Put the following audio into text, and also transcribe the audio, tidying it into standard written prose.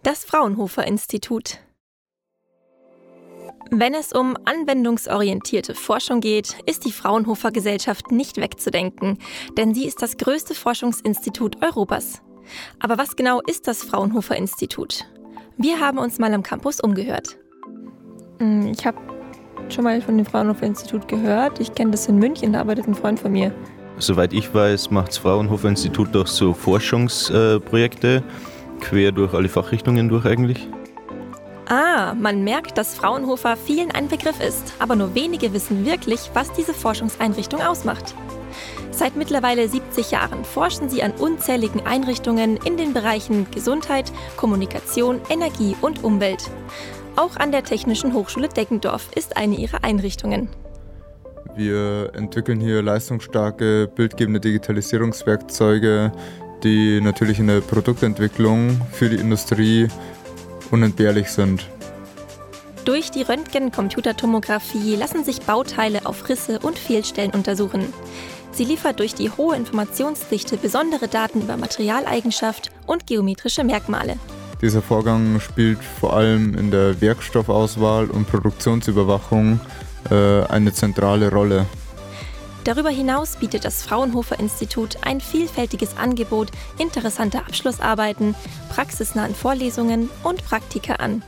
Das Fraunhofer-Institut. Wenn es um anwendungsorientierte Forschung geht, ist die Fraunhofer-Gesellschaft nicht wegzudenken, denn sie ist das größte Forschungsinstitut Europas. Aber was genau ist das Fraunhofer-Institut? Wir haben uns mal am Campus umgehört. Ich habe schon mal von dem Fraunhofer-Institut gehört. Ich kenne das in München, da arbeitet ein Freund von mir. Soweit ich weiß, macht das Fraunhofer-Institut auch so Forschungsprojekte quer durch alle Fachrichtungen durch eigentlich. Man merkt, dass Fraunhofer vielen ein Begriff ist, aber nur wenige wissen wirklich, was diese Forschungseinrichtung ausmacht. Seit mittlerweile 70 Jahren forschen sie an unzähligen Einrichtungen in den Bereichen Gesundheit, Kommunikation, Energie und Umwelt. Auch an der Technischen Hochschule Deggendorf ist eine ihrer Einrichtungen. Wir entwickeln hier leistungsstarke, bildgebende Digitalisierungswerkzeuge, die natürlich in der Produktentwicklung für die Industrie unentbehrlich sind. Durch die Röntgen-Computertomographie lassen sich Bauteile auf Risse und Fehlstellen untersuchen. Sie liefert durch die hohe Informationsdichte besondere Daten über Materialeigenschaft und geometrische Merkmale. Dieser Vorgang spielt vor allem in der Werkstoffauswahl und Produktionsüberwachung eine zentrale Rolle. Darüber hinaus bietet das Fraunhofer-Institut ein vielfältiges Angebot interessanter Abschlussarbeiten, praxisnahen Vorlesungen und Praktika an.